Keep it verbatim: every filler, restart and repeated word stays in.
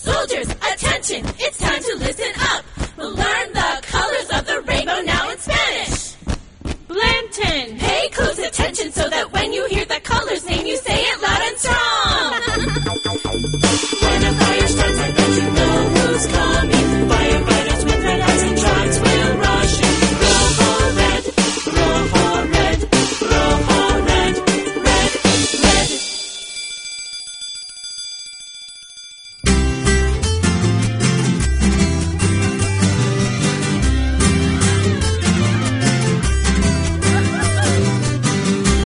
Soldiers, attention, it's time to listen up. We'll learn the colors of the rainbow now in Spanish. Blanton. Pay close attention so that